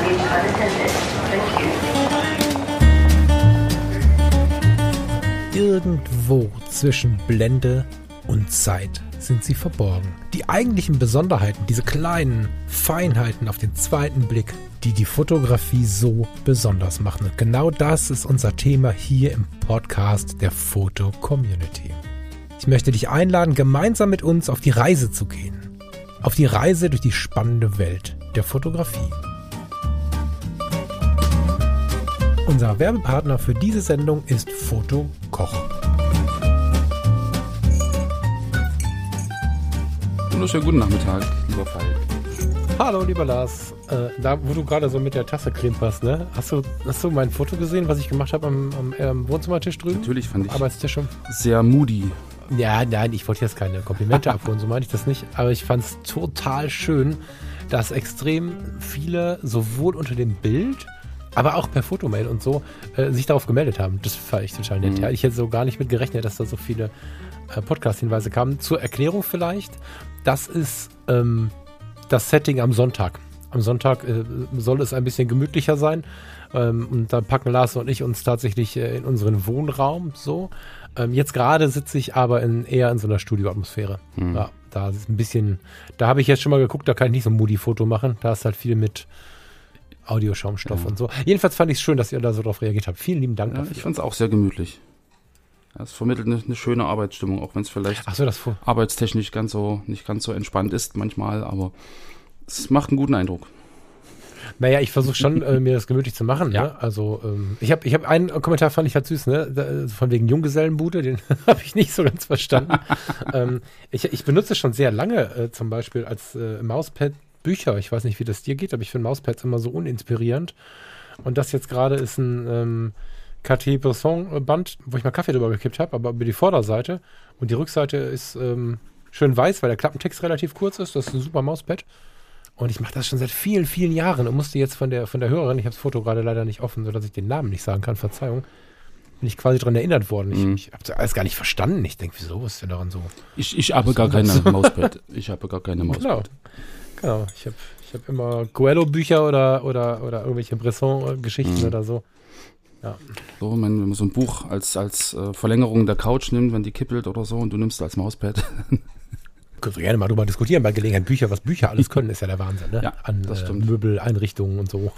being unattended. Thank you. Irgendwo zwischen Blende und Zeit sind sie verborgen. Die eigentlichen Besonderheiten, diese kleinen Feinheiten auf den zweiten Blick, die die Fotografie so besonders machen. Und genau das ist unser Thema hier im Podcast der Foto-Community. Ich möchte dich einladen, gemeinsam mit uns auf die Reise zu gehen. Auf die Reise durch die spannende Welt der Fotografie. Unser Werbepartner für diese Sendung ist Fotokoch. Wunderschönen guten Nachmittag, lieber Falk. Hallo, lieber Lars. Da, wo du gerade so mit der Tasse klimperst, ne? Hast du mein Foto gesehen, was ich gemacht habe am Wohnzimmertisch drüben? Natürlich fand ich Arbeitstisch schon. Sehr moody. Ja, nein, ich wollte jetzt keine Komplimente abholen, so meine ich das nicht. Aber ich fand es total schön, dass extrem viele sowohl unter dem Bild, aber auch per Fotomail und so sich darauf gemeldet haben. Das fand ich total nett. Ja, ich hätte so gar nicht mit gerechnet, dass da so viele Podcast-Hinweise kamen. Zur Erklärung vielleicht, das ist das Setting am Sonntag. Am Sonntag soll es ein bisschen gemütlicher sein. Und da packen Lars und ich uns tatsächlich in unseren Wohnraum so. Jetzt gerade sitze ich aber eher in so einer Studioatmosphäre. Ja, da ist ein bisschen, da habe ich jetzt schon mal geguckt, da kann ich nicht so ein Moody-Foto machen. Da ist halt viel mit Audioschaumstoff und so. Jedenfalls fand ich es schön, dass ihr da so drauf reagiert habt. Vielen lieben Dank dafür. Ich fand es auch sehr gemütlich. Es vermittelt eine schöne Arbeitsstimmung, auch wenn es vielleicht arbeitstechnisch nicht ganz so entspannt ist manchmal, aber es macht einen guten Eindruck. Naja, ich versuche schon, mir das gemütlich zu machen. Ja. Ne? Also ich hab einen Kommentar, fand ich halt süß, ne? Von wegen Junggesellenbude, den habe ich nicht so ganz verstanden. Ich benutze schon sehr lange zum Beispiel als Mauspad Bücher. Ich weiß nicht, wie das dir geht, aber ich finde Mauspads immer so uninspirierend. Und das jetzt gerade ist ein Cartier-Bresson-Band, wo ich mal Kaffee drüber gekippt habe, aber über die Vorderseite. Und die Rückseite ist schön weiß, weil der Klappentext relativ kurz ist. Das ist ein super Mauspad. Und ich mache das schon seit vielen, vielen Jahren und musste jetzt von der Hörerin, ich habe das Foto gerade leider nicht offen, sodass ich den Namen nicht sagen kann, Verzeihung, bin ich quasi daran erinnert worden. Ich habe das alles gar nicht verstanden. Ich denke, wieso ist denn daran so? Ich habe gar keine Mauspad. Genau. Ich hab immer Coelho-Bücher oder irgendwelche Bresson-Geschichten oder so. Ja. So, wenn man so ein Buch als Verlängerung der Couch nimmt, wenn die kippelt oder so und du nimmst es als Mauspad. Können wir gerne mal drüber diskutieren bei Gelegenheit. Was Bücher alles können, ist ja der Wahnsinn, ne? Ja, an das stimmt. Möbel, Einrichtungen und so.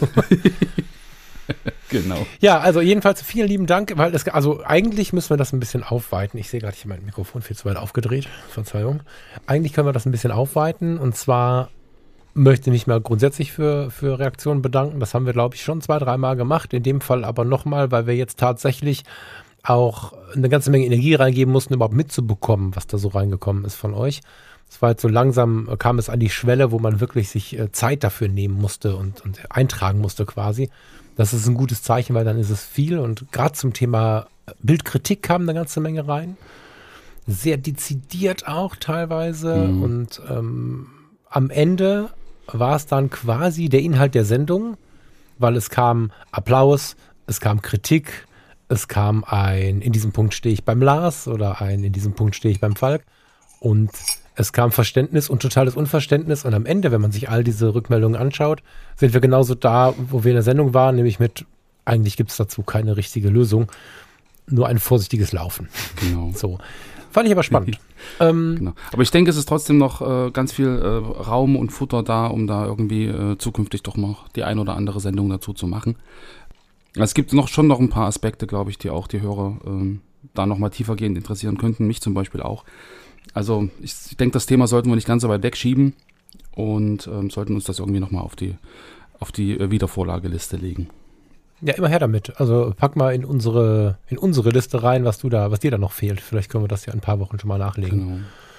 Genau. Ja, also jedenfalls vielen lieben Dank, weil also eigentlich müssen wir das ein bisschen aufweiten. Ich sehe gerade hier mein Mikrofon viel zu weit aufgedreht. Verzeihung. Eigentlich können wir das ein bisschen aufweiten und zwar möchte ich mich mal grundsätzlich für Reaktionen bedanken. Das haben wir, glaube ich, schon 2-3 Mal gemacht. In dem Fall aber nochmal, weil wir jetzt tatsächlich auch eine ganze Menge Energie reingeben mussten, überhaupt mitzubekommen, was da so reingekommen ist von euch. Es war jetzt so langsam, kam es an die Schwelle, wo man wirklich sich Zeit dafür nehmen musste und eintragen musste quasi. Das ist ein gutes Zeichen, weil dann ist es viel. Und gerade zum Thema Bildkritik kam eine ganze Menge rein. Sehr dezidiert auch teilweise. Und am Ende war es dann quasi der Inhalt der Sendung, weil es kam Applaus, es kam Kritik, es kam in diesem Punkt stehe ich beim Lars oder in diesem Punkt stehe ich beim Falk und es kam Verständnis und totales Unverständnis und am Ende, wenn man sich all diese Rückmeldungen anschaut, sind wir genauso da, wo wir in der Sendung waren, nämlich mit, eigentlich gibt es dazu keine richtige Lösung, nur ein vorsichtiges Laufen. Genau. So. Fand ich aber spannend. Genau. Aber ich denke, es ist trotzdem noch ganz viel Raum und Futter da, um da irgendwie zukünftig doch noch die ein oder andere Sendung dazu zu machen. Es gibt schon noch ein paar Aspekte, glaube ich, die auch die Hörer da noch mal tiefergehend interessieren könnten, mich zum Beispiel auch. Also ich denke, das Thema sollten wir nicht ganz so weit wegschieben und sollten uns das irgendwie noch mal auf die Wiedervorlageliste legen. Ja, immer her damit. Also pack mal in unsere Liste rein, was dir da noch fehlt. Vielleicht können wir das ja in ein paar Wochen schon mal nachlegen. Genau.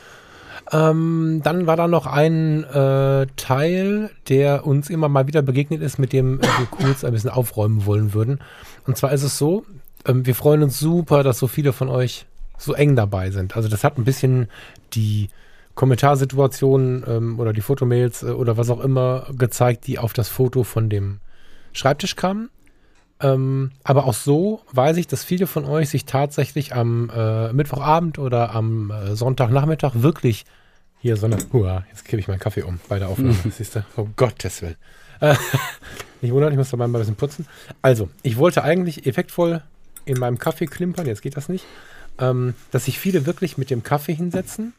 Dann war da noch ein Teil, der uns immer mal wieder begegnet ist, mit dem wir kurz ein bisschen aufräumen wollen würden. Und zwar ist es so, wir freuen uns super, dass so viele von euch so eng dabei sind. Also das hat ein bisschen die Kommentarsituationen oder die Fotomails oder was auch immer gezeigt, die auf das Foto von dem Schreibtisch kamen. Aber auch so weiß ich, dass viele von euch sich tatsächlich am Mittwochabend oder am Sonntagnachmittag wirklich hier so eine, jetzt kippe ich meinen Kaffee um bei der Aufnahme, siehst du? Oh Gottes Willen. Nicht wundern, ich muss dabei mal ein bisschen putzen. Also, ich wollte eigentlich effektvoll in meinem Kaffee klimpern, jetzt geht das nicht, dass sich viele wirklich mit dem Kaffee hinsetzen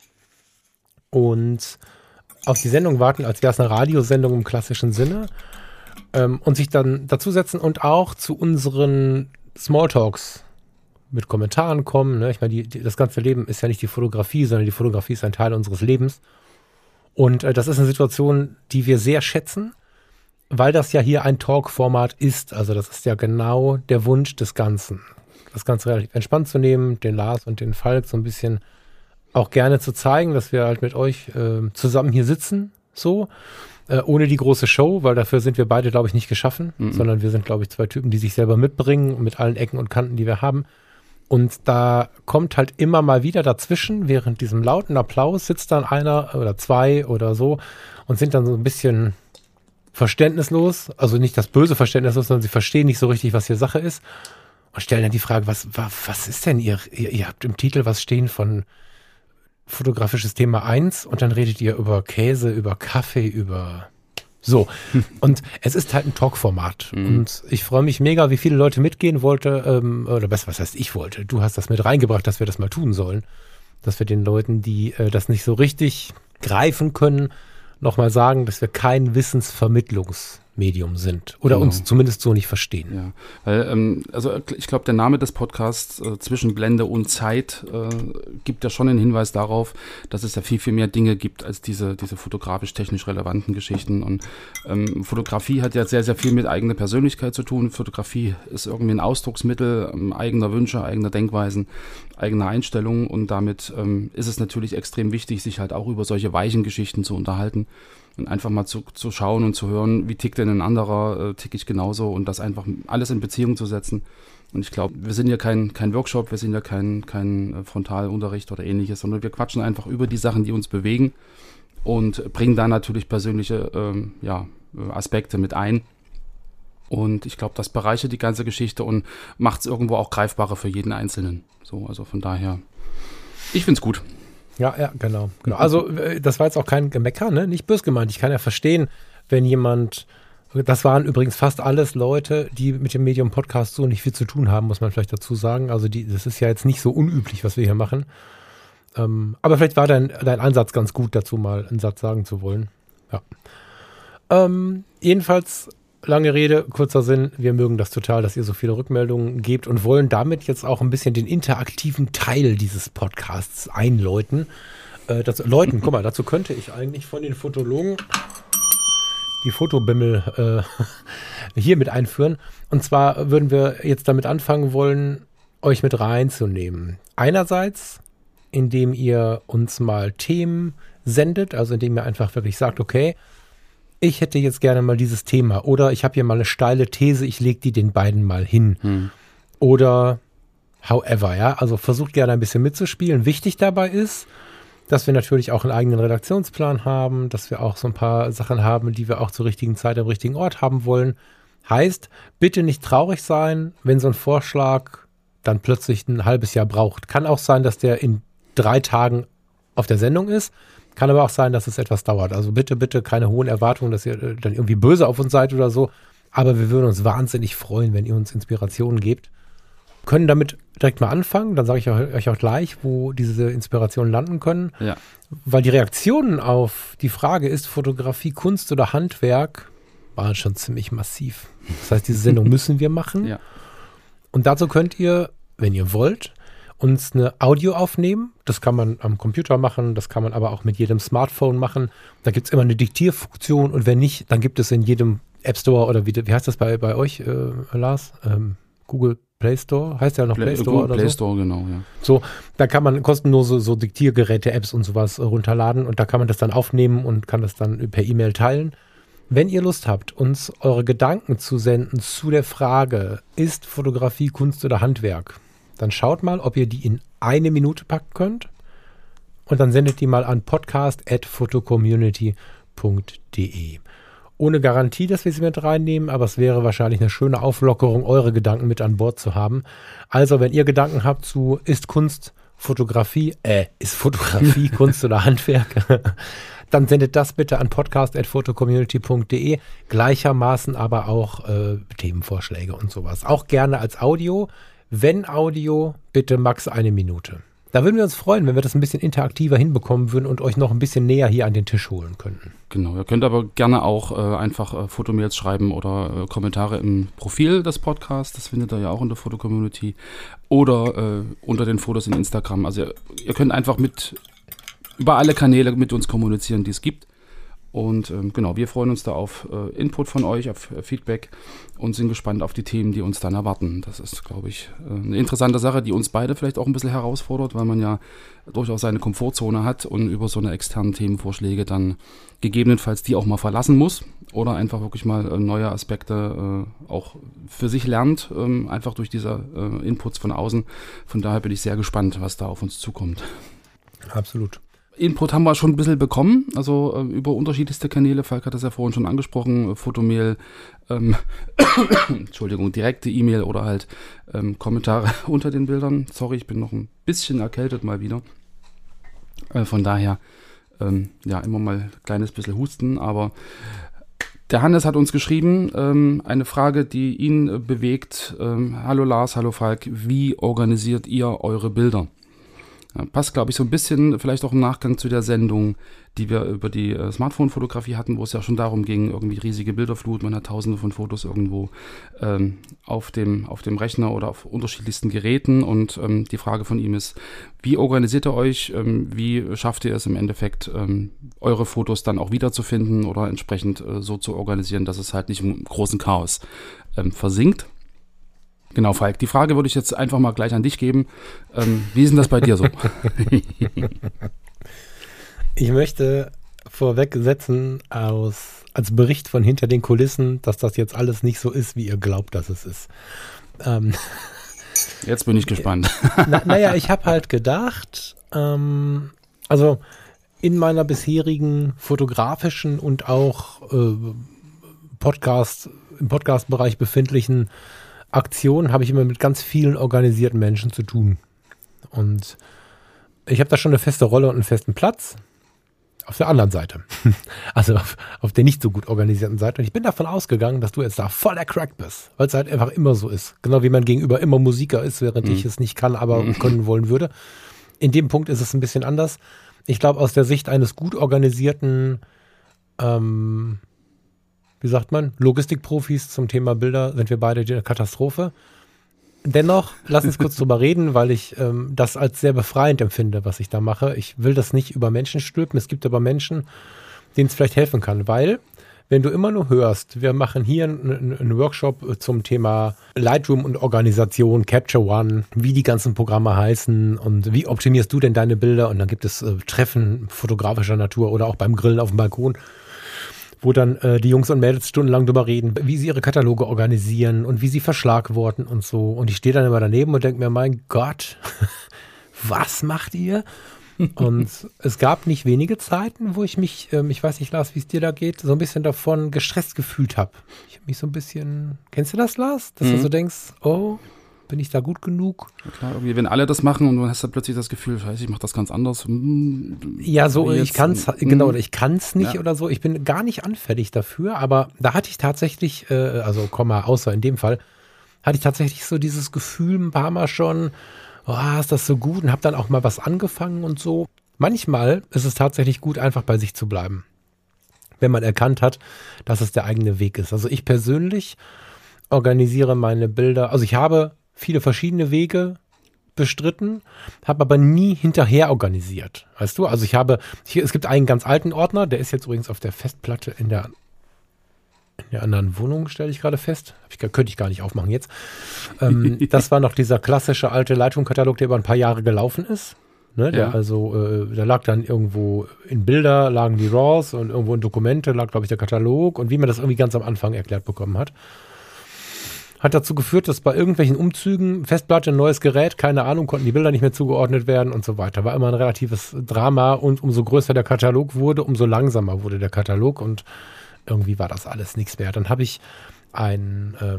und auf die Sendung warten, als wäre es eine Radiosendung im klassischen Sinne, und sich dann dazusetzen und auch zu unseren Smalltalks mit Kommentaren kommen. Ne? Ich meine, das ganze Leben ist ja nicht die Fotografie, sondern die Fotografie ist ein Teil unseres Lebens. Und das ist eine Situation, die wir sehr schätzen, weil das ja hier ein Talk-Format ist. Also das ist ja genau der Wunsch des Ganzen. Das Ganze relativ entspannt zu nehmen, den Lars und den Falk so ein bisschen auch gerne zu zeigen, dass wir halt mit euch zusammen hier sitzen, so. Ohne die große Show, weil dafür sind wir beide, glaube ich, nicht geschaffen, sondern wir sind, glaube ich, zwei Typen, die sich selber mitbringen mit allen Ecken und Kanten, die wir haben. Und da kommt halt immer mal wieder dazwischen, während diesem lauten Applaus sitzt dann einer oder zwei oder so und sind dann so ein bisschen verständnislos, also nicht das böse Verständnislos, sondern sie verstehen nicht so richtig, was hier Sache ist und stellen dann die Frage, was ist denn ihr habt im Titel was stehen von fotografisches Thema 1 und dann redet ihr über Käse, über Kaffee, über so. Und es ist halt ein Talk-Format. Und ich freue mich mega, wie viele Leute mitgehen oder besser, was heißt ich wollte? Du hast das mit reingebracht, dass wir das mal tun sollen. Dass wir den Leuten, die das nicht so richtig greifen können, nochmal sagen, dass wir kein Wissensvermittlungsmedium sind. Oder uns zumindest so nicht verstehen. Ja, weil, also ich glaube, der Name des Podcasts zwischen Blende und Zeit gibt ja schon einen Hinweis darauf, dass es ja viel, viel mehr Dinge gibt als diese fotografisch-technisch relevanten Geschichten. Und Fotografie hat ja sehr, sehr viel mit eigener Persönlichkeit zu tun. Fotografie ist irgendwie ein Ausdrucksmittel eigener Wünsche, eigener Denkweisen, eigener Einstellungen. Und damit ist es natürlich extrem wichtig, sich halt auch über solche weichen Geschichten zu unterhalten. Und einfach mal zu schauen und zu hören, wie tickt denn ein anderer, tick ich genauso und das einfach alles in Beziehung zu setzen. Und ich glaube, wir sind ja kein Workshop, wir sind ja kein Frontalunterricht oder ähnliches, sondern wir quatschen einfach über die Sachen, die uns bewegen und bringen da natürlich persönliche Aspekte mit ein. Und ich glaube, das bereichert die ganze Geschichte und macht es irgendwo auch greifbarer für jeden Einzelnen. So, also von daher, ich finde es gut. Ja, genau. Also das war jetzt auch kein Gemecker, ne? Nicht böse gemeint. Ich kann ja verstehen, wenn jemand, das waren übrigens fast alles Leute, die mit dem Medium Podcast so nicht viel zu tun haben, muss man vielleicht dazu sagen. Also das ist ja jetzt nicht so unüblich, was wir hier machen. Aber vielleicht war dein Ansatz ganz gut dazu, mal einen Satz sagen zu wollen. Ja. Jedenfalls, lange Rede, kurzer Sinn, wir mögen das total, dass ihr so viele Rückmeldungen gebt und wollen damit jetzt auch ein bisschen den interaktiven Teil dieses Podcasts einläuten. Guck mal, dazu könnte ich eigentlich von den Fotologen die Fotobimmel hier mit einführen. Und zwar würden wir jetzt damit anfangen wollen, euch mit reinzunehmen. Einerseits, indem ihr uns mal Themen sendet, also indem ihr einfach wirklich sagt, okay, ich hätte jetzt gerne mal dieses Thema oder ich habe hier mal eine steile These, ich lege die den beiden mal hin. Oder however, ja, also versucht gerne ein bisschen mitzuspielen. Wichtig dabei ist, dass wir natürlich auch einen eigenen Redaktionsplan haben, dass wir auch so ein paar Sachen haben, die wir auch zur richtigen Zeit am richtigen Ort haben wollen. Heißt, bitte nicht traurig sein, wenn so ein Vorschlag dann plötzlich ein halbes Jahr braucht. Kann auch sein, dass der in 3 Tagen auf der Sendung ist. Kann aber auch sein, dass es etwas dauert. Also bitte keine hohen Erwartungen, dass ihr dann irgendwie böse auf uns seid oder so. Aber wir würden uns wahnsinnig freuen, wenn ihr uns Inspirationen gebt. Können damit direkt mal anfangen. Dann sage ich euch auch gleich, wo diese Inspirationen landen können. Ja. Weil die Reaktionen auf die Frage, ist Fotografie Kunst oder Handwerk, waren schon ziemlich massiv. Das heißt, diese Sendung müssen wir machen. Ja. Und dazu könnt ihr, wenn ihr wollt, uns eine Audio aufnehmen. Das kann man am Computer machen, das kann man aber auch mit jedem Smartphone machen. Da gibt es immer eine Diktierfunktion und wenn nicht, dann gibt es in jedem App Store oder wie heißt das bei euch, Lars? Google Play Store? Heißt ja noch Play Store Google oder Play so? Store, genau, ja. So, da kann man kostenlose so Diktiergeräte, Apps und sowas runterladen und da kann man das dann aufnehmen und kann das dann per E-Mail teilen. Wenn ihr Lust habt, uns eure Gedanken zu senden zu der Frage, ist Fotografie Kunst oder Handwerk? Dann schaut mal, ob ihr die in 1 Minute packen könnt und dann sendet die mal an podcast@photocommunity.de. Ohne Garantie, dass wir sie mit reinnehmen, aber es wäre wahrscheinlich eine schöne Auflockerung, eure Gedanken mit an Bord zu haben. Also, wenn ihr Gedanken habt zu, ist Kunst Fotografie Kunst oder Handwerk, dann sendet das bitte an podcast@photocommunity.de. Gleichermaßen aber auch Themenvorschläge und sowas. Auch gerne als Audio. Wenn Audio, bitte max 1 Minute. Da würden wir uns freuen, wenn wir das ein bisschen interaktiver hinbekommen würden und euch noch ein bisschen näher hier an den Tisch holen könnten. Genau, ihr könnt aber gerne auch einfach Fotomails schreiben oder Kommentare im Profil des Podcasts. Das findet ihr ja auch in der Foto-Community. Oder unter den Fotos in Instagram. Also ihr könnt einfach über alle Kanäle mit uns kommunizieren, die es gibt. Und genau, wir freuen uns da auf Input von euch, auf Feedback und sind gespannt auf die Themen, die uns dann erwarten. Das ist, glaube ich, eine interessante Sache, die uns beide vielleicht auch ein bisschen herausfordert, weil man ja durchaus seine Komfortzone hat und über so eine externen Themenvorschläge dann gegebenenfalls die auch mal verlassen muss oder einfach wirklich mal neue Aspekte auch für sich lernt, einfach durch diese Inputs von außen. Von daher bin ich sehr gespannt, was da auf uns zukommt. Absolut. Input haben wir schon ein bisschen bekommen, also über unterschiedlichste Kanäle. Falk hat das ja vorhin schon angesprochen, Fotomail, Entschuldigung, direkte E-Mail oder halt Kommentare unter den Bildern. Sorry, ich bin noch ein bisschen erkältet mal wieder. Von daher, ja, immer mal ein kleines bisschen husten, aber der Hannes hat uns geschrieben, eine Frage, die ihn bewegt. Hallo Lars, hallo Falk, wie organisiert ihr eure Bilder? Ja, passt, glaube ich, so ein bisschen vielleicht auch im Nachgang zu der Sendung, die wir über die Smartphone-Fotografie hatten, wo es ja schon darum ging, irgendwie riesige Bilderflut, man hat tausende von Fotos irgendwo auf dem Rechner oder auf unterschiedlichsten Geräten und die Frage von ihm ist, wie organisiert ihr euch, wie schafft ihr es im Endeffekt, eure Fotos dann auch wiederzufinden oder entsprechend so zu organisieren, dass es halt nicht im großen Chaos versinkt? Genau, Falk, die Frage würde ich jetzt einfach mal gleich an dich geben. Wie ist denn das bei dir so? Ich möchte vorweg setzen als Bericht von hinter den Kulissen, dass das jetzt alles nicht so ist, wie ihr glaubt, dass es ist. Jetzt bin ich gespannt. Naja, ich habe halt gedacht, also in meiner bisherigen fotografischen und auch im Podcast-Bereich befindlichen Aktionen habe ich immer mit ganz vielen organisierten Menschen zu tun. Und ich habe da schon eine feste Rolle und einen festen Platz. Auf der anderen Seite. Also auf der nicht so gut organisierten Seite. Und ich bin davon ausgegangen, dass du jetzt da voll der Crack bist. Weil es halt einfach immer so ist. Genau wie man gegenüber immer Musiker ist, während ich es nicht kann, aber können wollen würde. In dem Punkt ist es ein bisschen anders. Ich glaube, aus der Sicht eines gut organisierten wie sagt man, Logistikprofis zum Thema Bilder sind wir beide eine Katastrophe. Dennoch, lass uns kurz drüber reden, weil ich das als sehr befreiend empfinde, was ich da mache. Ich will das nicht über Menschen stülpen. Es gibt aber Menschen, denen es vielleicht helfen kann, weil wenn du immer nur hörst, wir machen hier einen Workshop zum Thema Lightroom und Organisation, Capture One, wie die ganzen Programme heißen und wie optimierst du denn deine Bilder und dann gibt es Treffen fotografischer Natur oder auch beim Grillen auf dem Balkon, wo dann die Jungs und Mädels stundenlang drüber reden, wie sie ihre Kataloge organisieren und wie sie verschlagworten und so. Und ich stehe dann immer daneben und denke mir, mein Gott, was macht ihr? Und es gab nicht wenige Zeiten, wo ich mich, ich weiß nicht, Lars, wie es dir da geht, so ein bisschen davon gestresst gefühlt habe. Ich habe mich so ein bisschen, kennst du das, Lars? Dass du so denkst, oh, bin ich da gut genug? Ja, klar, irgendwie, wenn alle das machen und du hast dann plötzlich das Gefühl, scheiße, ich mache das ganz anders. Ja, so, ich kann's nicht oder so. Ich bin gar nicht anfällig dafür, aber da hatte ich tatsächlich, außer in dem Fall, hatte ich tatsächlich so dieses Gefühl ein paar Mal schon, oh, ist das so gut und habe dann auch mal was angefangen und so. Manchmal ist es tatsächlich gut, einfach bei sich zu bleiben, wenn man erkannt hat, dass es der eigene Weg ist. Also ich persönlich organisiere meine Bilder, also ich habe viele verschiedene Wege bestritten, habe aber nie hinterher organisiert, weißt du? Also es gibt einen ganz alten Ordner, der ist jetzt übrigens auf der Festplatte in der anderen Wohnung, stelle ich gerade fest. Könnte ich gar nicht aufmachen jetzt. Das war noch dieser klassische alte Lightroom-Katalog, der über ein paar Jahre gelaufen ist. Ne, da lag dann irgendwo in Bilder, lagen die RAWs und irgendwo in Dokumente lag, glaube ich, der Katalog und wie man das irgendwie ganz am Anfang erklärt bekommen hat. Hat dazu geführt, dass bei irgendwelchen Umzügen, Festplatte, neues Gerät, keine Ahnung, konnten die Bilder nicht mehr zugeordnet werden und so weiter. War immer ein relatives Drama und umso größer der Katalog wurde, umso langsamer wurde der Katalog und irgendwie war das alles nichts mehr. Dann habe ich einen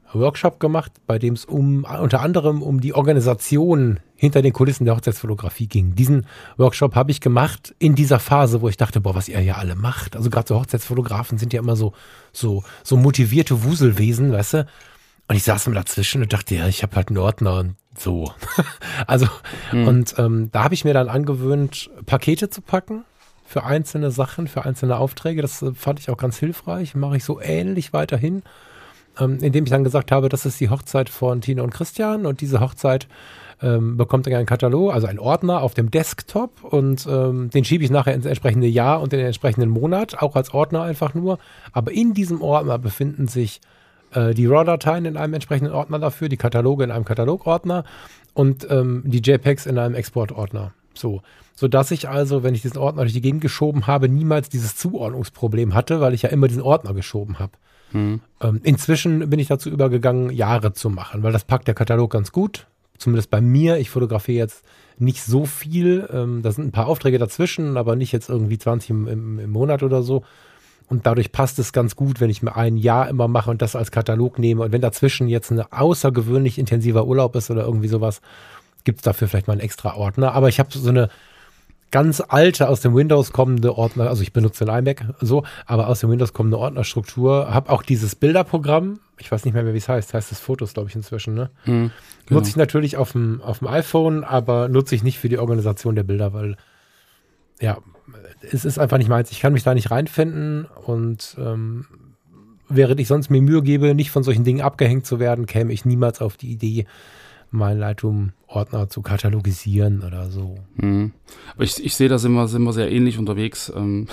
Workshop gemacht, bei dem es unter anderem um die Organisation hinter den Kulissen der Hochzeitsfotografie ging. Diesen Workshop habe ich gemacht in dieser Phase, wo ich dachte, boah, was ihr ja alle macht. Also gerade so Hochzeitsfotografen sind ja immer so motivierte Wuselwesen, weißt du? Und ich saß mir dazwischen und dachte, ja, ich habe halt einen Ordner und so. Also, und da habe ich mir dann angewöhnt, Pakete zu packen für einzelne Sachen, für einzelne Aufträge. Das fand ich auch ganz hilfreich. Mache ich so ähnlich weiterhin. Indem ich dann gesagt habe, das ist die Hochzeit von Tina und Christian und diese Hochzeit bekommt dann einen Katalog, also einen Ordner auf dem Desktop und den schiebe ich nachher ins entsprechende Jahr und in den entsprechenden Monat, auch als Ordner einfach nur. Aber in diesem Ordner befinden sich die RAW-Dateien in einem entsprechenden Ordner dafür, die Kataloge in einem Katalogordner und die JPEGs in einem Exportordner. Sodass ich also, wenn ich diesen Ordner durch die Gegend geschoben habe, niemals dieses Zuordnungsproblem hatte, weil ich ja immer diesen Ordner geschoben habe. Inzwischen bin ich dazu übergegangen, Jahre zu machen, weil das packt der Katalog ganz gut. Zumindest bei mir. Ich fotografiere jetzt nicht so viel. Da sind ein paar Aufträge dazwischen, aber nicht jetzt irgendwie 20 im Monat oder so. Und dadurch passt es ganz gut, wenn ich mir ein Jahr immer mache und das als Katalog nehme. Und wenn dazwischen jetzt ein außergewöhnlich intensiver Urlaub ist oder irgendwie sowas, gibt es dafür vielleicht mal einen extra Ordner. Aber ich habe so eine ganz alte, aus dem Windows kommende Ordner, also ich benutze ein iMac, aber aus dem Windows kommende Ordnerstruktur, habe auch dieses Bilderprogramm, ich weiß nicht mehr, wie es heißt es Fotos, glaube ich, inzwischen, ne? Genau. Nutze ich natürlich auf dem iPhone, aber nutze ich nicht für die Organisation der Bilder, weil, ja, es ist einfach nicht meins. Ich kann mich da nicht reinfinden und während ich sonst mir Mühe gebe, nicht von solchen Dingen abgehängt zu werden, käme ich niemals auf die Idee, meinen Lightroom-Ordner zu katalogisieren oder so. Aber ich sehe, da sind wir sehr ähnlich unterwegs.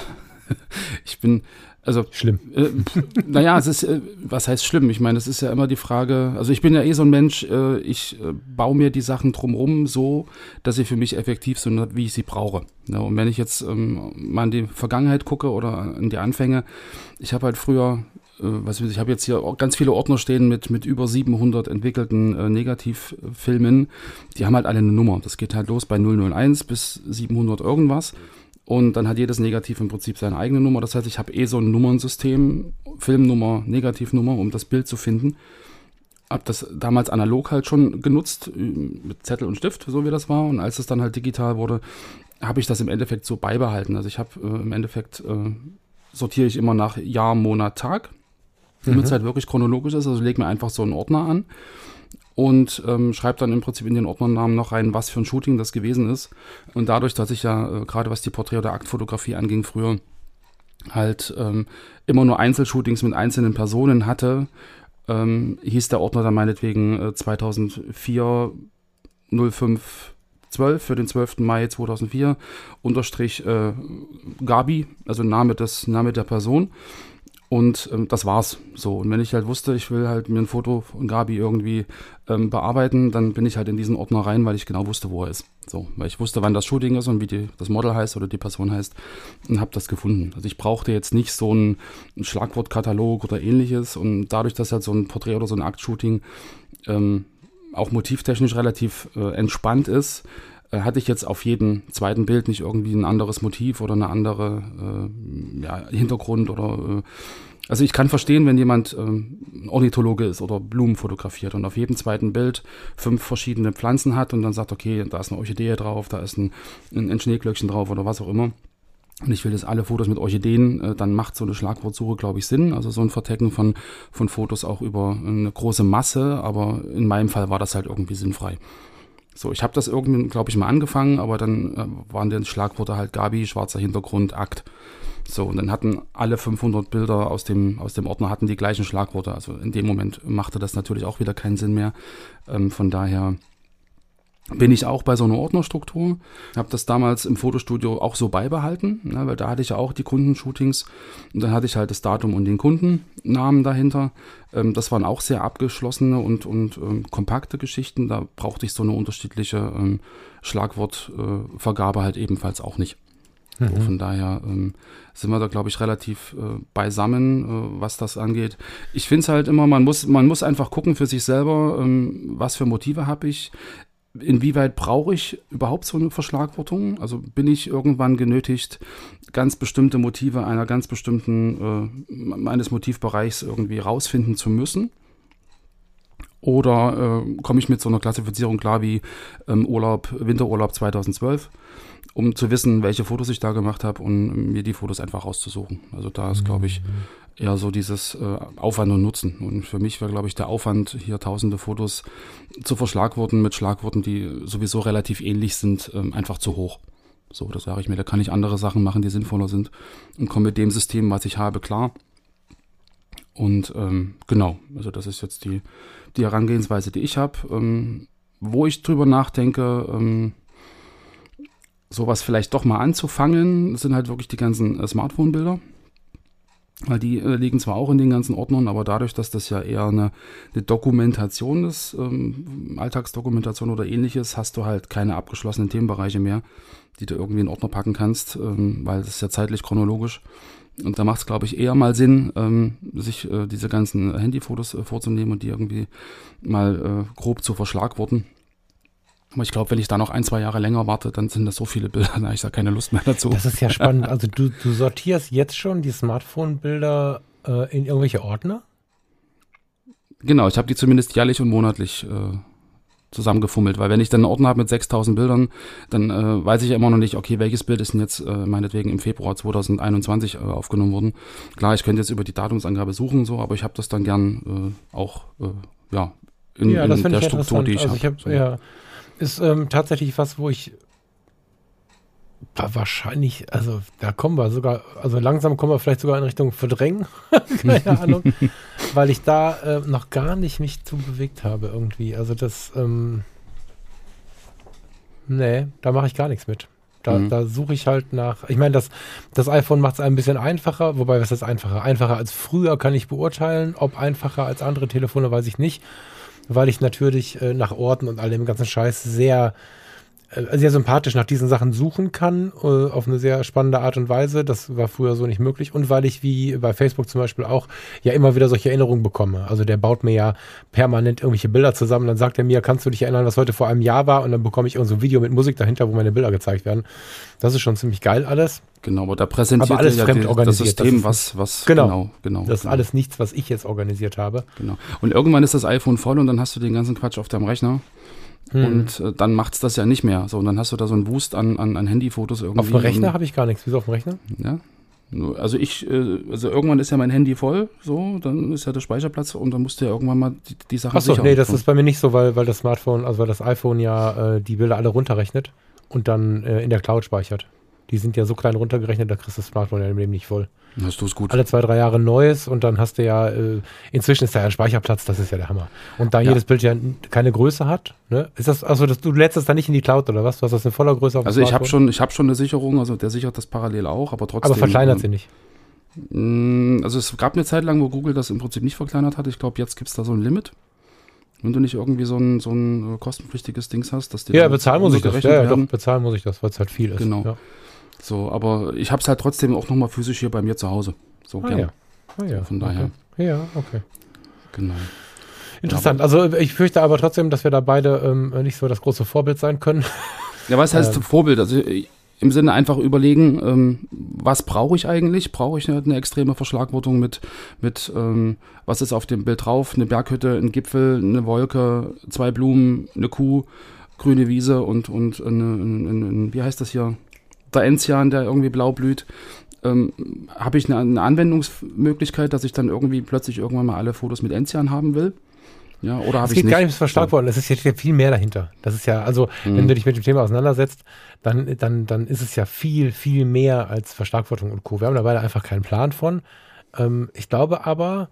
Ich bin, also... Schlimm. Naja, es ist, was heißt schlimm? Ich meine, es ist ja immer die Frage, also ich bin ja so ein Mensch, ich baue mir die Sachen drumherum so, dass sie für mich effektiv sind, wie ich sie brauche. Ja, und wenn ich jetzt mal in die Vergangenheit gucke oder in die Anfänge, ich habe halt früher... ich habe jetzt hier auch ganz viele Ordner stehen mit über 700 entwickelten Negativfilmen. Die haben halt alle eine Nummer. Das geht halt los bei 001 bis 700 irgendwas. Und dann hat jedes Negativ im Prinzip seine eigene Nummer. Das heißt, ich habe so ein Nummernsystem, Filmnummer, Negativnummer, um das Bild zu finden. Habe das damals analog halt schon genutzt, mit Zettel und Stift, so wie das war. Und als es dann halt digital wurde, habe ich das im Endeffekt so beibehalten. Also ich habe im Endeffekt sortiere ich immer nach Jahr, Monat, Tag. Damit es halt wirklich chronologisch ist, also lege mir einfach so einen Ordner an und schreibe dann im Prinzip in den Ordnernamen noch rein, was für ein Shooting das gewesen ist. Und dadurch, dass ich ja gerade was die Porträt- oder Aktfotografie anging früher, halt immer nur Einzelshootings mit einzelnen Personen hatte, hieß der Ordner dann meinetwegen 2004 05 12 für den 12. Mai 2004 unterstrich Gabi, also Name der Person. Und das war's so. Und wenn ich halt wusste, ich will halt mir ein Foto von Gabi irgendwie bearbeiten, dann bin ich halt in diesen Ordner rein, weil ich genau wusste, wo er ist. So, weil ich wusste, wann das Shooting ist und wie das Model heißt oder die Person heißt und habe das gefunden. Also ich brauchte jetzt nicht so einen Schlagwortkatalog oder ähnliches. Und dadurch, dass halt so ein Porträt oder so ein Aktshooting auch motivtechnisch relativ entspannt ist, hatte ich jetzt auf jedem zweiten Bild nicht irgendwie ein anderes Motiv oder eine andere Hintergrund oder also ich kann verstehen, wenn jemand Ornithologe ist oder Blumen fotografiert und auf jedem zweiten Bild 5 verschiedene Pflanzen hat und dann sagt, okay, da ist eine Orchidee drauf, da ist ein Schneeglöckchen drauf oder was auch immer. Und ich will jetzt alle Fotos mit Orchideen, dann macht so eine Schlagwortsuche, glaube ich, Sinn. Also so ein Vertecken von Fotos auch über eine große Masse, aber in meinem Fall war das halt irgendwie sinnfrei. So, ich habe das irgendwie, glaube ich, mal angefangen, aber dann waren die Schlagworte halt Gabi, schwarzer Hintergrund, Akt. So, und dann hatten alle 500 Bilder aus dem Ordner hatten die gleichen Schlagworte. Also in dem Moment machte das natürlich auch wieder keinen Sinn mehr. Von daher bin ich auch bei so einer Ordnerstruktur. Habe das damals im Fotostudio auch so beibehalten, ne, weil da hatte ich ja auch die Kundenshootings und dann hatte ich halt das Datum und den Kundennamen dahinter. Das waren auch sehr abgeschlossene und kompakte Geschichten. Da brauchte ich so eine unterschiedliche Schlagwortvergabe halt ebenfalls auch nicht. So, von daher sind wir da, glaube ich, relativ beisammen, was das angeht. Ich finde es halt immer, man muss einfach gucken für sich selber, was für Motive habe ich. Inwieweit brauche ich überhaupt so eine Verschlagwortung? Also bin ich irgendwann genötigt, ganz bestimmte Motive einer ganz bestimmten, meines Motivbereichs irgendwie rausfinden zu müssen? Oder komme ich mit so einer Klassifizierung klar wie Winterurlaub 2012, um zu wissen, welche Fotos ich da gemacht habe und mir die Fotos einfach rauszusuchen. Also da ist, glaube ich, eher so dieses Aufwand und Nutzen. Und für mich wäre, glaube ich, der Aufwand, hier tausende Fotos zu verschlagworten mit Schlagworten, die sowieso relativ ähnlich sind, einfach zu hoch. So, da sage ich mir, da kann ich andere Sachen machen, die sinnvoller sind und komme mit dem System, was ich habe, klar. Und genau, also das ist jetzt die Herangehensweise, die ich habe. Wo ich drüber nachdenke, sowas vielleicht doch mal anzufangen, sind halt wirklich die ganzen Smartphone-Bilder. Weil die liegen zwar auch in den ganzen Ordnern, aber dadurch, dass das ja eher eine Dokumentation ist, Alltagsdokumentation oder ähnliches, hast du halt keine abgeschlossenen Themenbereiche mehr, die du irgendwie in Ordner packen kannst, weil das ist ja zeitlich chronologisch. Und da macht es, glaube ich, eher mal Sinn, sich diese ganzen Handyfotos vorzunehmen und die irgendwie mal grob zu verschlagworten. Aber ich glaube, wenn ich da noch 1-2 Jahre länger warte, dann sind das so viele Bilder, da habe ich da keine Lust mehr dazu. Das ist ja spannend. Also du sortierst jetzt schon die Smartphone-Bilder in irgendwelche Ordner? Genau, ich habe die zumindest jährlich und monatlich zusammengefummelt, weil wenn ich dann einen Ordner habe mit 6.000 Bildern, dann weiß ich ja immer noch nicht, okay, welches Bild ist denn jetzt meinetwegen im Februar 2021 aufgenommen worden. Klar, ich könnte jetzt über die Datumsangabe suchen, so, aber ich habe das dann gern auch in der Struktur, die ich habe. Ja, ist tatsächlich was, wo ich wahrscheinlich, also da kommen wir sogar, also langsam kommen wir vielleicht sogar in Richtung Verdrängen, keine Ahnung, weil ich da noch gar nicht mich zu bewegt habe irgendwie. Also das, nee, da mache ich gar nichts mit. Da suche ich halt nach, ich meine, das iPhone macht es ein bisschen einfacher, wobei, was ist einfacher? Einfacher als früher kann ich beurteilen, ob einfacher als andere Telefone, weiß ich nicht, weil ich natürlich nach Orten und all dem ganzen Scheiß sehr sympathisch nach diesen Sachen suchen kann, auf eine sehr spannende Art und Weise. Das war früher so nicht möglich. Und weil ich, wie bei Facebook zum Beispiel auch, ja immer wieder solche Erinnerungen bekomme. Also der baut mir ja permanent irgendwelche Bilder zusammen. Dann sagt er mir, kannst du dich erinnern, was heute vor einem Jahr war? Und dann bekomme ich irgend so ein Video mit Musik dahinter, wo meine Bilder gezeigt werden. Das ist schon ziemlich geil alles. Genau, aber da präsentiert aber alles fremd das System, das was genau. Das ist alles nichts, was ich jetzt organisiert habe. Genau. Und irgendwann ist das iPhone voll und dann hast du den ganzen Quatsch auf deinem Rechner. Und dann macht's das ja nicht mehr. So, und dann hast du da so einen Wust an Handyfotos irgendwie. Auf dem Rechner habe ich gar nichts. Wieso auf dem Rechner? Ja. Also irgendwann ist ja mein Handy voll, so, dann ist ja der Speicherplatz und dann musst du ja irgendwann mal die Sachen sichern. Achso, nee, das ist bei mir nicht so, weil das Smartphone, also weil das iPhone ja die Bilder alle runterrechnet und dann in der Cloud speichert. Die sind ja so klein runtergerechnet, da kriegst du das Smartphone ja im Leben nicht voll. Hast du es gut. Alle 2-3 Jahre Neues und dann hast du ja, inzwischen ist da ja ein Speicherplatz, das ist ja der Hammer. Und da jedes Bild ja keine Größe hat, ne? Ist das, also du lädst es dann nicht in die Cloud oder was? Du hast das in voller Größe auf dem Smartphone? Also ich habe schon eine Sicherung, also der sichert das parallel auch, aber trotzdem. Aber verkleinert sie nicht? Also es gab eine Zeit lang, wo Google das im Prinzip nicht verkleinert hat. Ich glaube, jetzt gibt es da so ein Limit. Wenn du nicht irgendwie so ein kostenpflichtiges Dings hast, dass die bezahlen muss ich das. Ja, doch, bezahlen muss ich das, weil es halt viel ist. Genau. Ja. So, aber ich habe es halt trotzdem auch nochmal physisch hier bei mir zu Hause. So, ja. So, von daher. Okay. Ja, okay. Genau. Interessant. Also ich fürchte aber trotzdem, dass wir da beide nicht so das große Vorbild sein können. Ja, was heißt Vorbild? Also im Sinne einfach überlegen, was brauche ich eigentlich? Brauche ich eine extreme Verschlagwortung mit was ist auf dem Bild drauf? Eine Berghütte, ein Gipfel, eine Wolke, 2 Blumen, eine Kuh, grüne Wiese und wie heißt das hier? Der Enzian, der irgendwie blau blüht. Habe ich eine Anwendungsmöglichkeit, dass ich dann irgendwie plötzlich irgendwann mal alle Fotos mit Enzian haben will? Ja, oder habe ich nicht? Es geht gar nicht ums Verschlagworten, es ist ja viel mehr dahinter. Das ist ja, also wenn du dich mit dem Thema auseinandersetzt, dann ist es ja viel, viel mehr als Verschlagwortung und Co. Wir haben da beide einfach keinen Plan von. Ich glaube aber,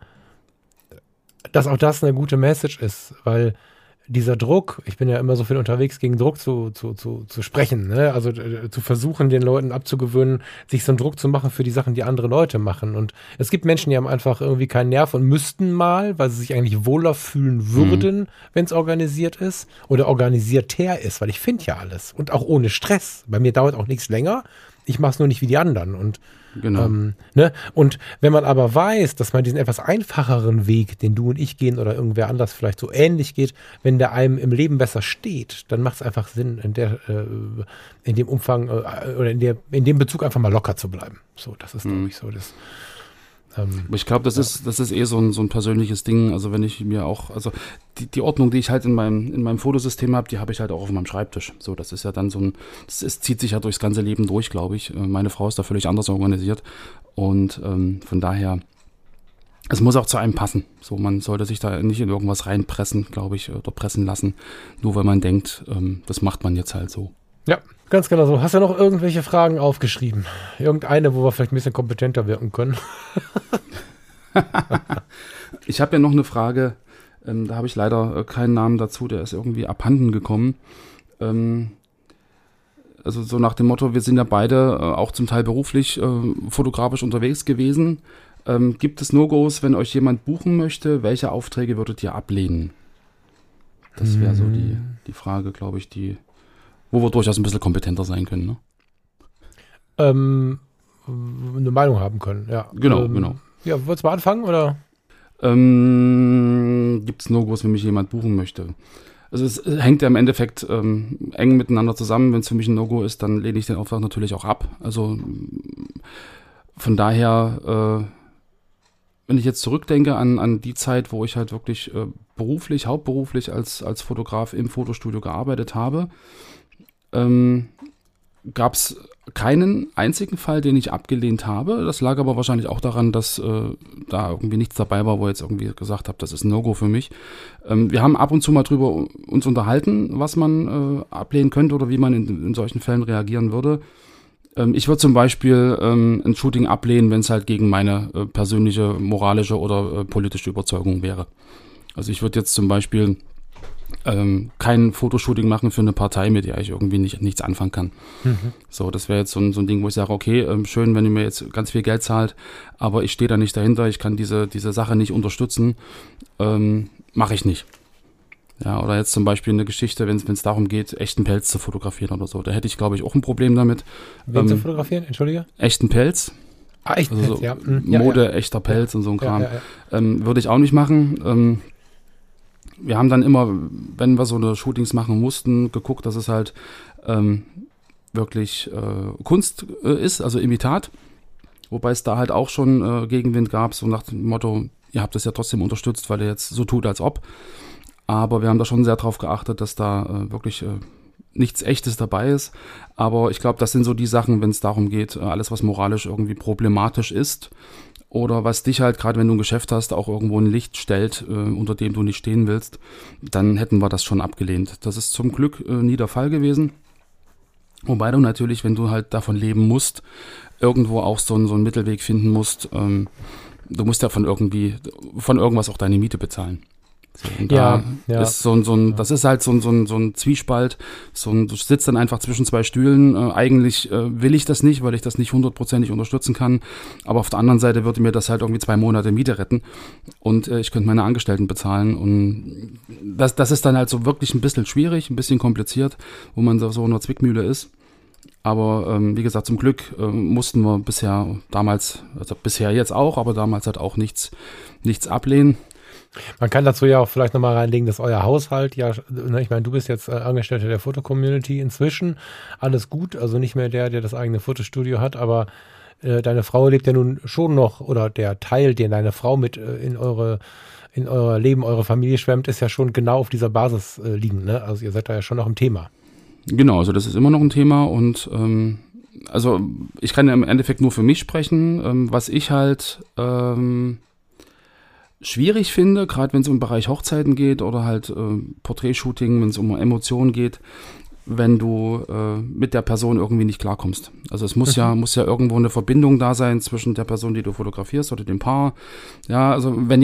dass auch das eine gute Message ist, weil dieser Druck, ich bin ja immer so viel unterwegs, gegen Druck zu sprechen, ne? Also zu versuchen, den Leuten abzugewöhnen, sich so einen Druck zu machen für die Sachen, die andere Leute machen. Und es gibt Menschen, die haben einfach irgendwie keinen Nerv und müssten mal, weil sie sich eigentlich wohler fühlen würden, wenn es organisiert ist oder organisierter ist, weil ich finde ja alles. Und auch ohne Stress. Bei mir dauert auch nichts länger. Ich mache es nur nicht wie die anderen. Und genau. Und wenn man aber weiß, dass man diesen etwas einfacheren Weg, den du und ich gehen oder irgendwer anders vielleicht so ähnlich geht, wenn der einem im Leben besser steht, dann macht es einfach Sinn, in dem Umfang oder in dem Bezug einfach mal locker zu bleiben. So, das ist, glaube ich, so das. Aber ich glaube, das ist eh so ein persönliches Ding. Also wenn ich mir auch, also die Ordnung, die ich halt in meinem Fotosystem habe, die habe ich halt auch auf meinem Schreibtisch. So, das ist ja dann zieht sich ja durchs ganze Leben durch, glaube ich. Meine Frau ist da völlig anders organisiert. Und von daher, es muss auch zu einem passen. So, man sollte sich da nicht in irgendwas reinpressen, glaube ich, oder pressen lassen, nur weil man denkt, das macht man jetzt halt so. Ja, ganz genau so. Hast du noch irgendwelche Fragen aufgeschrieben? Irgendeine, wo wir vielleicht ein bisschen kompetenter wirken können? Ich habe ja noch eine Frage, da habe ich leider keinen Namen dazu, der ist irgendwie abhanden gekommen. Also so nach dem Motto, wir sind ja beide auch zum Teil beruflich fotografisch unterwegs gewesen. Gibt es No-Gos, wenn euch jemand buchen möchte? Welche Aufträge würdet ihr ablehnen? Das wäre so die Frage, glaube ich, wo wir durchaus ein bisschen kompetenter sein können, ne? Eine Meinung haben können, ja. Genau. Ja, wolltest du mal anfangen, oder? Gibt es No-Gos, wenn mich jemand buchen möchte? Also es hängt ja im Endeffekt eng miteinander zusammen. Wenn es für mich ein No-Go ist, dann lehne ich den Auftrag natürlich auch ab. Also von daher, wenn ich jetzt zurückdenke an die Zeit, wo ich halt wirklich hauptberuflich als Fotograf im Fotostudio gearbeitet habe, gab es keinen einzigen Fall, den ich abgelehnt habe. Das lag aber wahrscheinlich auch daran, dass da irgendwie nichts dabei war, wo ich jetzt irgendwie gesagt habe, das ist ein No-Go für mich. Wir haben ab und zu mal drüber uns unterhalten, was man ablehnen könnte oder wie man in solchen Fällen reagieren würde. Ich würde zum Beispiel ein Shooting ablehnen, wenn es halt gegen meine persönliche, moralische oder politische Überzeugung wäre. Also ich würde jetzt zum Beispiel kein Fotoshooting machen für eine Partei, mit der ich irgendwie nichts anfangen kann. So, das wäre jetzt so ein Ding, wo ich sage, okay, schön, wenn ihr mir jetzt ganz viel Geld zahlt, aber ich stehe da nicht dahinter, ich kann diese Sache nicht unterstützen, mache ich nicht. Ja, oder jetzt zum Beispiel eine Geschichte, wenn es darum geht, echten Pelz zu fotografieren oder so. Da hätte ich, glaube ich, auch ein Problem damit. Wen zu fotografieren? Entschuldige? Echten Pelz. Echten Pelz, ja. Mode, echter Pelz und so ein Kram. Ja. Würde ich auch nicht machen. Wir haben dann immer, wenn wir so eine Shootings machen mussten, geguckt, dass es halt wirklich Kunst ist, also Imitat. Wobei es da halt auch schon Gegenwind gab, so nach dem Motto, ihr habt das ja trotzdem unterstützt, weil ihr jetzt so tut, als ob. Aber wir haben da schon sehr drauf geachtet, dass da wirklich nichts Echtes dabei ist. Aber ich glaube, das sind so die Sachen, wenn es darum geht, alles, was moralisch irgendwie problematisch ist oder was dich halt, gerade wenn du ein Geschäft hast, auch irgendwo ein Licht stellt, unter dem du nicht stehen willst, dann hätten wir das schon abgelehnt. Das ist zum Glück nie der Fall gewesen. Wobei du natürlich, wenn du halt davon leben musst, irgendwo auch so einen Mittelweg finden musst. Du musst ja von irgendwas auch deine Miete bezahlen. So, und ist das ist halt so ein Zwiespalt. Du sitzt dann einfach zwischen zwei Stühlen. Eigentlich will ich das nicht, weil ich das nicht 100% unterstützen kann. Aber auf der anderen Seite würde mir das halt irgendwie 2 Monate Miete retten. Und ich könnte meine Angestellten bezahlen. Und das ist dann halt so wirklich ein bisschen schwierig, ein bisschen kompliziert, wo man so in einer Zwickmühle ist. Aber wie gesagt, zum Glück mussten wir bisher jetzt auch, aber damals halt auch nichts ablehnen. Man kann dazu ja auch vielleicht nochmal reinlegen, dass euer Haushalt, ja, ich meine, du bist jetzt Angestellter der Fotocommunity inzwischen, alles gut, also nicht mehr der das eigene Fotostudio hat, aber deine Frau lebt ja nun schon noch, oder der Teil, den deine Frau mit in euer Leben, eure Familie schwemmt, ist ja schon genau auf dieser Basis liegend, ne? Also ihr seid da ja schon noch im Thema. Genau, also das ist immer noch ein Thema und also ich kann ja im Endeffekt nur für mich sprechen, was ich halt schwierig finde, gerade wenn es um den Bereich Hochzeiten geht oder halt Porträtshooting, wenn es um Emotionen geht, wenn du mit der Person irgendwie nicht klarkommst. Also es muss ja irgendwo eine Verbindung da sein zwischen der Person, die du fotografierst oder dem Paar. Ja, also wenn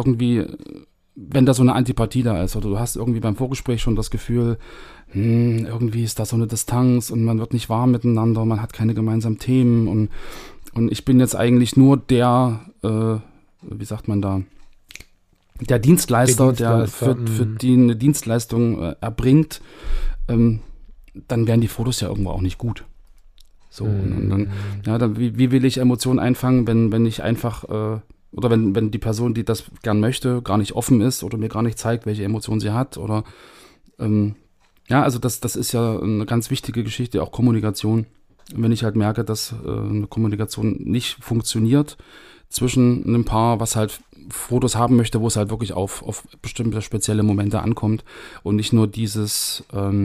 da so eine Antipathie da ist oder du hast irgendwie beim Vorgespräch schon das Gefühl, irgendwie ist da so eine Distanz und man wird nicht warm miteinander, man hat keine gemeinsamen Themen und ich bin jetzt eigentlich nur der, wie sagt man da, der Dienstleister, der für die eine Dienstleistung erbringt, dann wären die Fotos ja irgendwo auch nicht gut. So, und dann, wie will ich Emotionen einfangen, wenn ich einfach, oder wenn die Person, die das gern möchte, gar nicht offen ist oder mir gar nicht zeigt, welche Emotionen sie hat oder, also das ist ja eine ganz wichtige Geschichte, auch Kommunikation. Und wenn ich halt merke, dass eine Kommunikation nicht funktioniert, zwischen einem Paar, was halt Fotos haben möchte, wo es halt wirklich auf bestimmte spezielle Momente ankommt und nicht nur dieses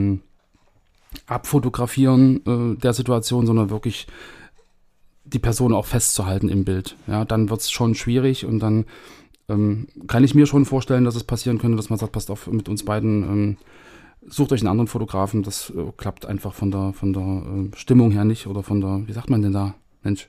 Abfotografieren der Situation, sondern wirklich die Person auch festzuhalten im Bild. Ja, dann wird es schon schwierig und dann kann ich mir schon vorstellen, dass es passieren könnte, dass man sagt, passt auf, mit uns beiden sucht euch einen anderen Fotografen, das klappt einfach von der Stimmung her nicht oder von der, wie sagt man denn da, Mensch,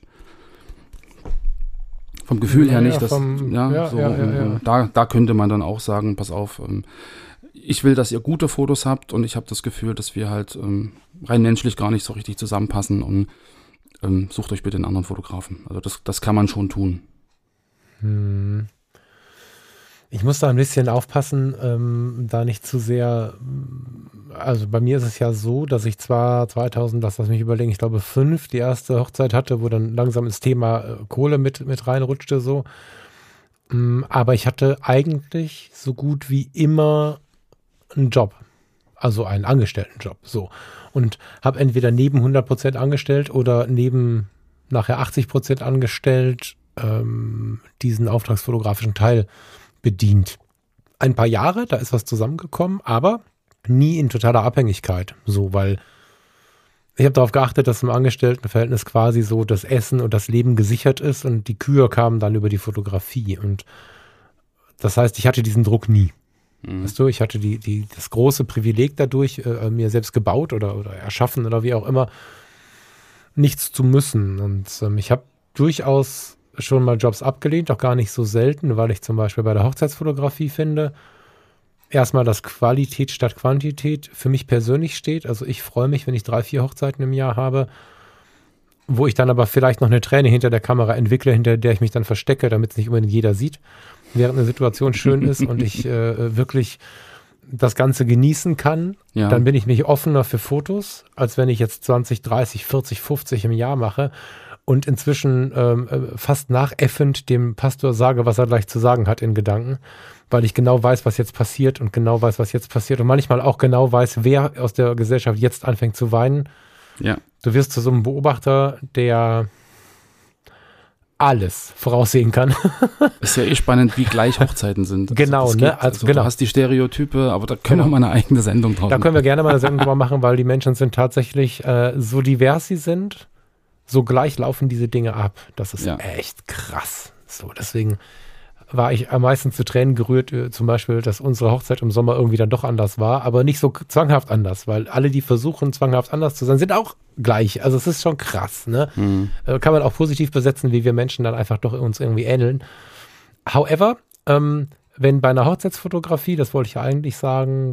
vom Gefühl her nicht. Da könnte man dann auch sagen, pass auf, ich will, dass ihr gute Fotos habt und ich habe das Gefühl, dass wir halt rein menschlich gar nicht so richtig zusammenpassen und sucht euch bitte einen anderen Fotografen. Also das kann man schon tun. Ich muss da ein bisschen aufpassen, da nicht zu sehr, also bei mir ist es ja so, dass ich zwar 2000, lass mich überlegen, ich glaube 5, die erste Hochzeit hatte, wo dann langsam ins Thema Kohle mit reinrutschte so, aber ich hatte eigentlich so gut wie immer einen Job, also einen Angestelltenjob, so, und habe entweder neben 100% angestellt oder neben nachher 80% angestellt diesen auftragsfotografischen Teil bedient. Ein paar Jahre, da ist was zusammengekommen, aber nie in totaler Abhängigkeit. So, weil ich habe darauf geachtet, dass im Angestelltenverhältnis quasi so das Essen und das Leben gesichert ist und die Kühe kamen dann über die Fotografie. Und das heißt, ich hatte diesen Druck nie. Weißt du, ich hatte das große Privileg dadurch, mir selbst gebaut oder erschaffen oder wie auch immer, nichts zu müssen. Und ich habe durchaus schon mal Jobs abgelehnt, auch gar nicht so selten, weil ich zum Beispiel bei der Hochzeitsfotografie finde, erstmal, dass Qualität statt Quantität für mich persönlich steht. Also ich freue mich, wenn ich 3, 4 Hochzeiten im Jahr habe, wo ich dann aber vielleicht noch eine Träne hinter der Kamera entwickle, hinter der ich mich dann verstecke, damit es nicht unbedingt jeder sieht, während eine Situation schön ist und ich wirklich das Ganze genießen kann, dann bin ich mich offener für Fotos, als wenn ich jetzt 20, 30, 40, 50 im Jahr mache und inzwischen fast nachäffend dem Pastor sage, was er gleich zu sagen hat in Gedanken, weil ich genau weiß, was jetzt passiert und genau weiß, was jetzt passiert und manchmal auch genau weiß, wer aus der Gesellschaft jetzt anfängt zu weinen. Ja. Du wirst zu so einem Beobachter, der alles voraussehen kann. Ist ja spannend, wie gleich Hochzeiten sind. Genau, ne? Also genau. Du hast die Stereotype, aber da können wir mal eine eigene Sendung drauf machen. Da können wir gerne mal eine Sendung drüber machen, weil die Menschen sind tatsächlich so divers sie sind, so gleich laufen diese Dinge ab. Das ist echt krass. So, deswegen war ich am meisten zu Tränen gerührt, zum Beispiel, dass unsere Hochzeit im Sommer irgendwie dann doch anders war, aber nicht so zwanghaft anders, weil alle, die versuchen, zwanghaft anders zu sein, sind auch gleich. Also es ist schon krass, ne? Kann man auch positiv besetzen, wie wir Menschen dann einfach doch uns irgendwie ähneln. However, wenn bei einer Hochzeitsfotografie, das wollte ich ja eigentlich sagen,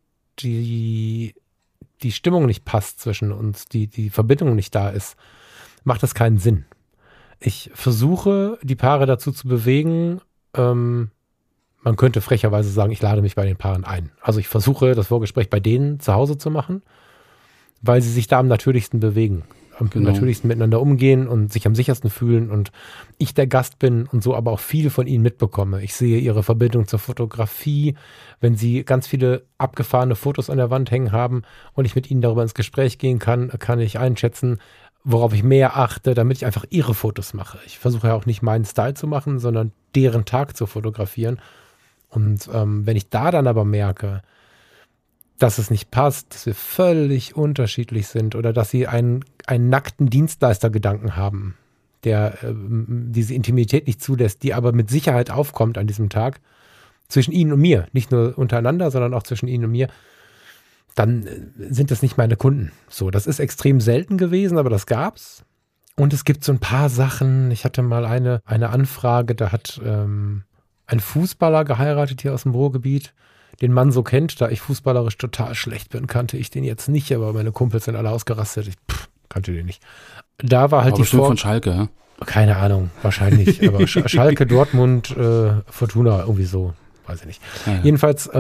die Stimmung nicht passt zwischen uns, die Verbindung nicht da ist, macht das keinen Sinn. Ich versuche, die Paare dazu zu bewegen, man könnte frecherweise sagen, ich lade mich bei den Paaren ein. Also ich versuche, das Vorgespräch bei denen zu Hause zu machen, weil sie sich da am natürlichsten bewegen, am natürlichsten miteinander umgehen und sich am sichersten fühlen und ich der Gast bin und so aber auch viel von ihnen mitbekomme. Ich sehe ihre Verbindung zur Fotografie, wenn sie ganz viele abgefahrene Fotos an der Wand hängen haben und ich mit ihnen darüber ins Gespräch gehen kann ich einschätzen, worauf ich mehr achte, damit ich einfach ihre Fotos mache. Ich versuche ja auch nicht meinen Style zu machen, sondern deren Tag zu fotografieren. Und wenn ich da dann aber merke, dass es nicht passt, dass wir völlig unterschiedlich sind oder dass sie einen nackten Dienstleistergedanken haben, der diese Intimität nicht zulässt, die aber mit Sicherheit aufkommt an diesem Tag, zwischen ihnen und mir, nicht nur untereinander, sondern auch zwischen ihnen und mir, dann sind das nicht meine Kunden. So, das ist extrem selten gewesen, aber das gab's. Und es gibt so ein paar Sachen. Ich hatte mal eine Anfrage, da hat ein Fußballer geheiratet hier aus dem Ruhrgebiet, den Mann so kennt, da ich fußballerisch total schlecht bin, kannte ich den jetzt nicht, aber meine Kumpels sind alle ausgerastet. Ich kannte den nicht. Da war halt aber die von Schalke, ja? Keine Ahnung, wahrscheinlich. Aber Schalke, Dortmund, Fortuna, irgendwie so, weiß ich nicht. Ja. Jedenfalls,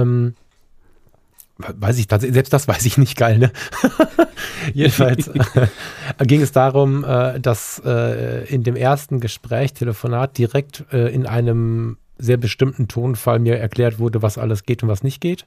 weiß ich tatsächlich, selbst das weiß ich nicht, geil, ne? Jedenfalls ging es darum, dass in dem ersten Gespräch, Telefonat, direkt in einem sehr bestimmten Tonfall mir erklärt wurde, was alles geht und was nicht geht.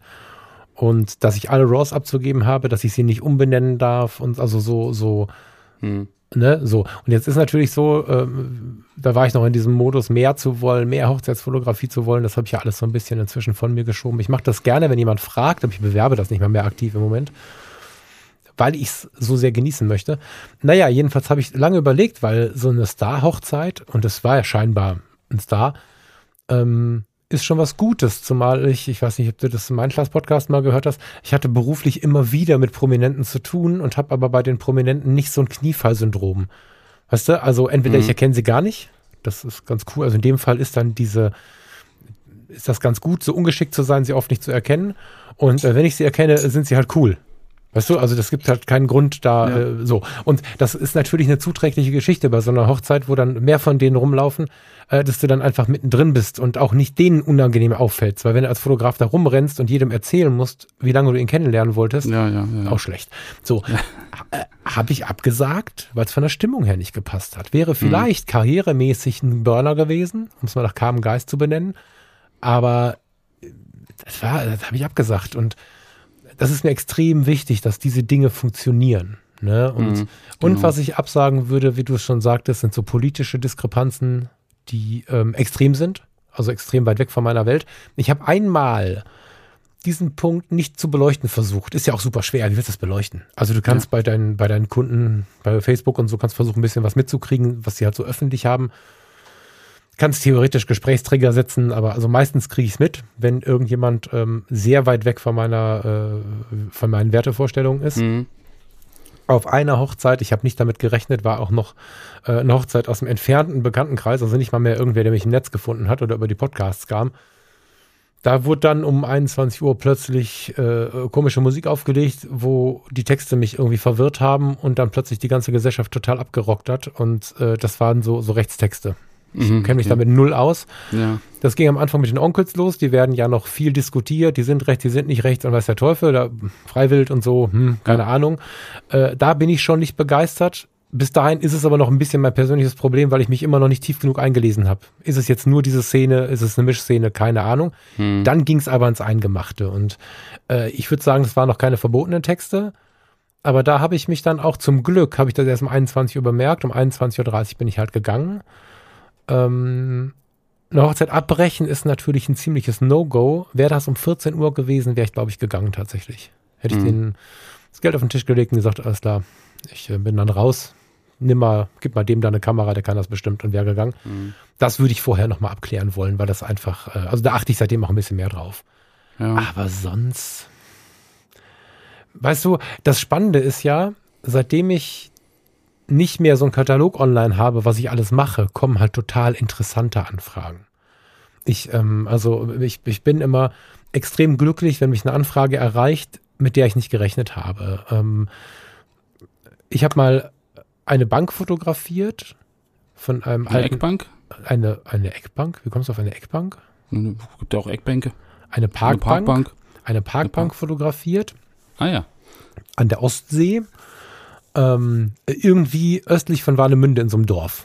Und dass ich alle RAWs abzugeben habe, dass ich sie nicht umbenennen darf und also so Ne, so. Und jetzt ist natürlich so, da war ich noch in diesem Modus, mehr zu wollen, mehr Hochzeitsfotografie zu wollen. Das habe ich ja alles so ein bisschen inzwischen von mir geschoben. Ich mache das gerne, wenn jemand fragt, aber ich bewerbe das nicht mal mehr aktiv im Moment, weil ich es so sehr genießen möchte. Naja, jedenfalls habe ich lange überlegt, weil so eine Star-Hochzeit, und das war ja scheinbar ein Star, ist schon was Gutes, zumal ich weiß nicht, ob du das in meinem Class-Podcast mal gehört hast, ich hatte beruflich immer wieder mit Prominenten zu tun und habe aber bei den Prominenten nicht so ein Kniefall-Syndrom. Weißt du, also entweder ich erkenne sie gar nicht, das ist ganz cool, also in dem Fall ist das ganz gut, so ungeschickt zu sein, sie oft nicht zu erkennen, und wenn ich sie erkenne, sind sie halt cool. Weißt du, also das gibt halt keinen Grund da so. Und das ist natürlich eine zuträgliche Geschichte bei so einer Hochzeit, wo dann mehr von denen rumlaufen, dass du dann einfach mittendrin bist und auch nicht denen unangenehm auffällst. Weil wenn du als Fotograf da rumrennst und jedem erzählen musst, wie lange du ihn kennenlernen wolltest, auch schlecht. So, habe ich abgesagt, weil es von der Stimmung her nicht gepasst hat. Wäre vielleicht karrieremäßig ein Burner gewesen, um es mal nach Carmen Geist zu benennen. Aber das habe ich abgesagt. Und das ist mir extrem wichtig, dass diese Dinge funktionieren. Ne? Und was ich absagen würde, wie du es schon sagtest, sind so politische Diskrepanzen, die extrem sind, also extrem weit weg von meiner Welt. Ich habe einmal diesen Punkt nicht zu beleuchten versucht. Ist ja auch super schwer. Wie willst du das beleuchten? Also du kannst bei deinen Kunden, bei Facebook und so, kannst versuchen, ein bisschen was mitzukriegen, was sie halt so öffentlich haben. Kannst theoretisch Gesprächsträger setzen, aber also meistens kriege ich es mit, wenn irgendjemand sehr weit weg von meinen Wertevorstellungen ist. Auf einer Hochzeit, ich habe nicht damit gerechnet, war auch noch eine Hochzeit aus dem entfernten Bekanntenkreis, also nicht mal mehr irgendwer, der mich im Netz gefunden hat oder über die Podcasts kam. Da wurde dann um 21 Uhr plötzlich komische Musik aufgelegt, wo die Texte mich irgendwie verwirrt haben und dann plötzlich die ganze Gesellschaft total abgerockt hat, und das waren so Rechtstexte. Ich kenne mich damit null aus. Ja. Das ging am Anfang mit den Onkels los. Die werden ja noch viel diskutiert. Die sind rechts, die sind nicht rechts und weiß der Teufel. Da Freiwild und so, keine Ahnung. Da bin ich schon nicht begeistert. Bis dahin ist es aber noch ein bisschen mein persönliches Problem, weil ich mich immer noch nicht tief genug eingelesen habe. Ist es jetzt nur diese Szene? Ist es eine Mischszene? Keine Ahnung. Dann ging es aber ins Eingemachte. Und ich würde sagen, es waren noch keine verbotenen Texte. Aber da habe ich mich dann auch zum Glück, habe ich das erst um 21 Uhr bemerkt. Um 21.30 Uhr bin ich halt gegangen. Eine Hochzeit abbrechen ist natürlich ein ziemliches No-Go. Wäre das um 14 Uhr gewesen, wäre ich, glaube ich, gegangen tatsächlich. Hätte ich das Geld auf den Tisch gelegt und gesagt, alles klar, ich bin dann raus. Gib mal dem da eine Kamera, der kann das bestimmt, und wäre gegangen. Das würde ich vorher nochmal abklären wollen, weil das einfach, also da achte ich seitdem auch ein bisschen mehr drauf. Ja. Aber sonst, weißt du, das Spannende ist ja, seitdem ich nicht mehr so einen Katalog online habe, was ich alles mache, kommen halt total interessante Anfragen. Ich bin immer extrem glücklich, wenn mich eine Anfrage erreicht, mit der ich nicht gerechnet habe. Ich habe mal eine Bank fotografiert von einem alten... Eine Eckbank? Eine Eckbank? Wie kommst du auf eine Eckbank? Gibt ja auch Eckbänke. Eine Parkbank. Eine Parkbank fotografiert. Ah ja. An der Ostsee. Irgendwie östlich von Warnemünde in so einem Dorf.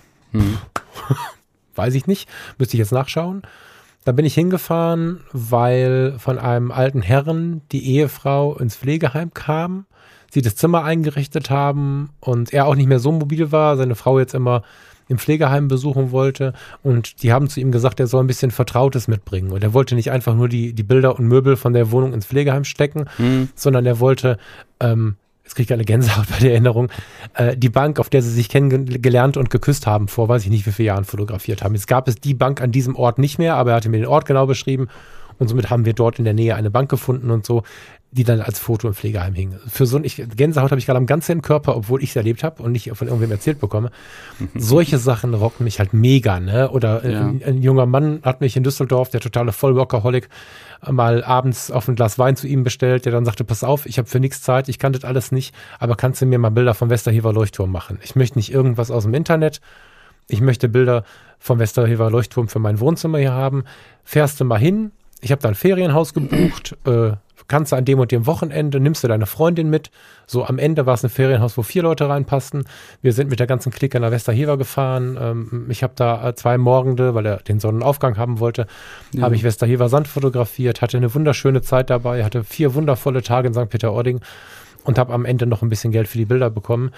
Weiß ich nicht, müsste ich jetzt nachschauen. Da bin ich hingefahren, weil von einem alten Herrn die Ehefrau ins Pflegeheim kam, sie das Zimmer eingerichtet haben und er auch nicht mehr so mobil war, seine Frau jetzt immer im Pflegeheim besuchen wollte, und die haben zu ihm gesagt, er soll ein bisschen Vertrautes mitbringen, und er wollte nicht einfach nur die Bilder und Möbel von der Wohnung ins Pflegeheim stecken, sondern er wollte jetzt kriege ich eine Gänsehaut bei der Erinnerung, die Bank, auf der sie sich kennengelernt und geküsst haben, vor weiß ich nicht wie vielen Jahren fotografiert haben. Jetzt gab es die Bank an diesem Ort nicht mehr, aber er hatte mir den Ort genau beschrieben, und somit haben wir dort in der Nähe eine Bank gefunden und so, die dann als Foto im Pflegeheim hing. Gänsehaut habe ich gerade am ganzen Körper, obwohl ich es erlebt habe und nicht von irgendwem erzählt bekomme. Solche Sachen rocken mich halt mega, ne? Oder ein junger Mann hat mich in Düsseldorf, der totale Vollworkaholic, mal abends auf ein Glas Wein zu ihm bestellt, der dann sagte, pass auf, ich habe für nichts Zeit, ich kann das alles nicht, aber kannst du mir mal Bilder vom Westerhever Leuchtturm machen? Ich möchte nicht irgendwas aus dem Internet, ich möchte Bilder vom Westerhever Leuchtturm für mein Wohnzimmer hier haben. Fährst du mal hin, ich habe da ein Ferienhaus gebucht, kannst du an dem und dem Wochenende, nimmst du deine Freundin mit. So am Ende war es ein Ferienhaus, wo 4 Leute reinpassten. Wir sind mit der ganzen Clique nach Westerhever gefahren. Ich habe da 2 Morgende, weil er den Sonnenaufgang haben wollte, habe ich Westerhever Sand fotografiert, hatte eine wunderschöne Zeit dabei, hatte 4 wundervolle Tage in St. Peter-Ording und habe am Ende noch ein bisschen Geld für die Bilder bekommen.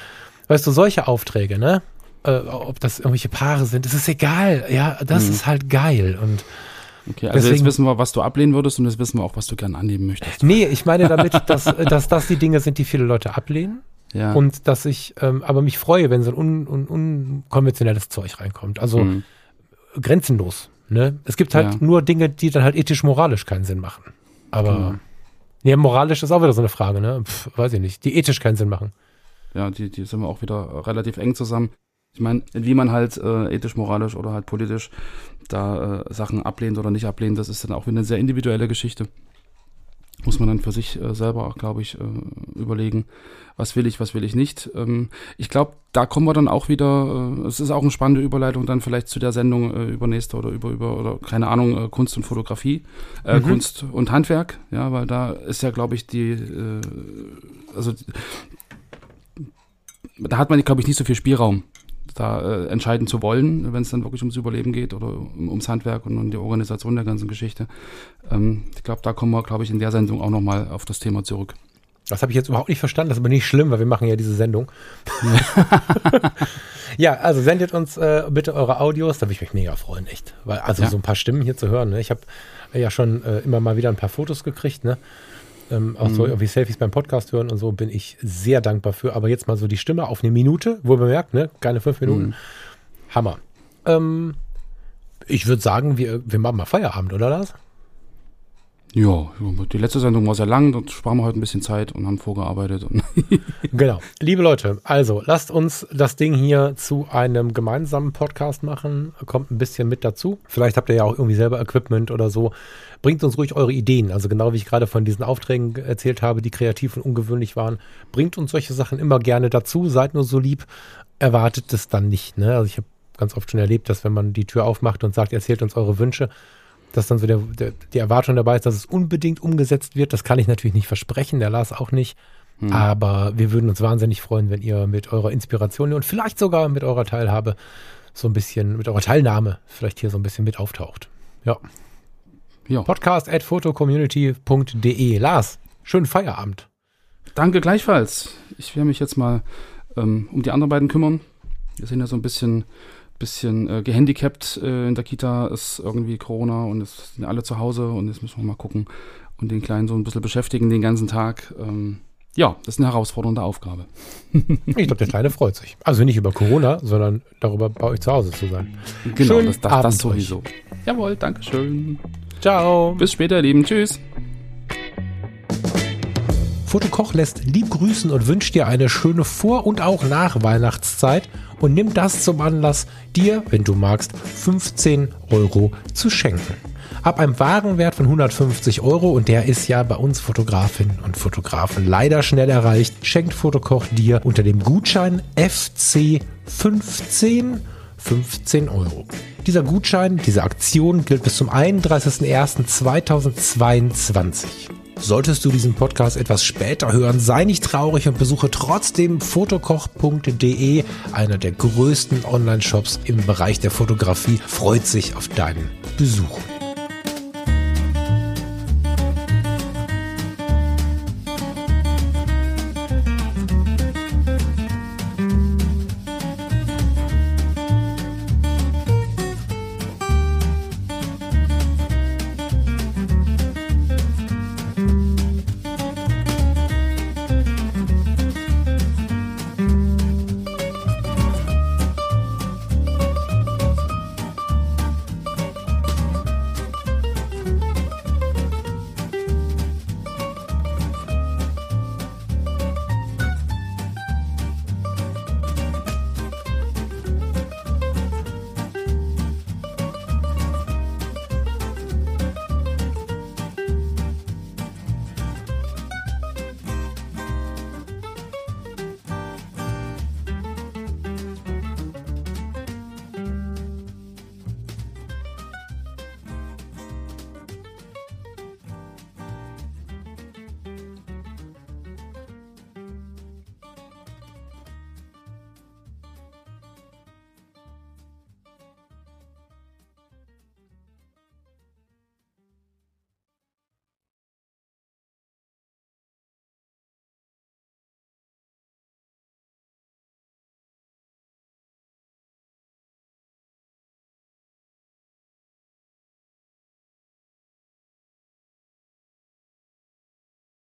Weißt du, solche Aufträge, ne? Ob das irgendwelche Paare sind, das ist egal. Ja, das ist halt geil. Und okay, also deswegen, jetzt wissen wir, was du ablehnen würdest und jetzt wissen wir auch, was du gerne annehmen möchtest. Nee, ich meine damit, dass das die Dinge sind, die viele Leute ablehnen. Ja. Und dass ich aber mich freue, wenn so ein unkonventionelles Zeug reinkommt. Also grenzenlos. Ne? Es gibt halt nur Dinge, die dann halt ethisch-moralisch keinen Sinn machen. Aber moralisch ist auch wieder so eine Frage, ne? Weiß ich nicht. Die ethisch keinen Sinn machen. Ja, die sind wir auch wieder relativ eng zusammen. Ich meine, wie man halt ethisch, moralisch oder halt politisch da Sachen ablehnt oder nicht ablehnt, das ist dann auch wieder eine sehr individuelle Geschichte. Muss man dann für sich selber, glaube ich, überlegen, was will ich nicht. Ich glaube, da kommen wir dann auch wieder, es ist auch eine spannende Überleitung dann vielleicht zu der Sendung übernächste oder oder keine Ahnung, Kunst und Fotografie, Kunst und Handwerk, ja, weil da ist ja, glaube ich, da hat man, glaube ich, nicht so viel Spielraum, da entscheiden zu wollen, wenn es dann wirklich ums Überleben geht oder ums Handwerk und um die Organisation der ganzen Geschichte. Ich glaube, da kommen wir, glaube ich, in der Sendung auch nochmal auf das Thema zurück. Das habe ich jetzt überhaupt nicht verstanden, das ist aber nicht schlimm, weil wir machen ja diese Sendung. Ja, also sendet uns bitte eure Audios, da würde ich mich mega freuen, echt. Weil, so ein paar Stimmen hier zu hören, ne? Ich habe ja schon immer mal wieder ein paar Fotos gekriegt, ne? Auch so irgendwie Selfies beim Podcast hören und so, bin ich sehr dankbar für. Aber jetzt mal so die Stimme auf eine Minute, wohl bemerkt, ne? Keine 5 Minuten. Hammer. Ich würde sagen, wir machen mal Feierabend, oder Lars? Ja, die letzte Sendung war sehr lang, da sparen wir heute ein bisschen Zeit und haben vorgearbeitet. Genau. Liebe Leute, also lasst uns das Ding hier zu einem gemeinsamen Podcast machen. Kommt ein bisschen mit dazu. Vielleicht habt ihr ja auch irgendwie selber Equipment oder so. Bringt uns ruhig eure Ideen. Also genau wie ich gerade von diesen Aufträgen erzählt habe, die kreativ und ungewöhnlich waren. Bringt uns solche Sachen immer gerne dazu. Seid nur so lieb. Erwartet es dann nicht. Ne? Also ich habe ganz oft schon erlebt, dass wenn man die Tür aufmacht und sagt, erzählt uns eure Wünsche, dass dann so die Erwartung dabei ist, dass es unbedingt umgesetzt wird. Das kann ich natürlich nicht versprechen, der Lars auch nicht. Aber wir würden uns wahnsinnig freuen, wenn ihr mit eurer Inspiration und vielleicht sogar mit eurer Teilhabe so ein bisschen, mit eurer Teilnahme vielleicht hier so ein bisschen mit auftaucht. Ja. Podcast@photocommunity.de. Lars, schönen Feierabend. Danke gleichfalls. Ich werde mich jetzt mal um die anderen beiden kümmern. Wir sind ja so ein bisschen gehandicapt in der Kita, ist irgendwie Corona und es sind alle zu Hause und jetzt müssen wir mal gucken und den Kleinen so ein bisschen beschäftigen den ganzen Tag. Das ist eine herausfordernde Aufgabe. Ich glaube, der Kleine freut sich. Also nicht über Corona, sondern darüber, bei euch zu Hause zu sein. Genau, das sowieso. Jawohl, dankeschön. Ciao. Bis später, ihr Lieben. Tschüss. Fotokoch lässt lieb grüßen und wünscht dir eine schöne Vor- und auch Nach-Weihnachtszeit und nimm das zum Anlass, dir, wenn du magst, 15 € zu schenken. Ab einem Warenwert von 150 € und der ist ja bei uns Fotografinnen und Fotografen leider schnell erreicht, schenkt Fotokoch dir unter dem Gutschein FC15 15 €. Dieser Gutschein, diese Aktion gilt bis zum 31.01.2022. Solltest du diesen Podcast etwas später hören, sei nicht traurig und besuche trotzdem fotokoch.de, einer der größten Online-Shops im Bereich der Fotografie, freut sich auf deinen Besuch.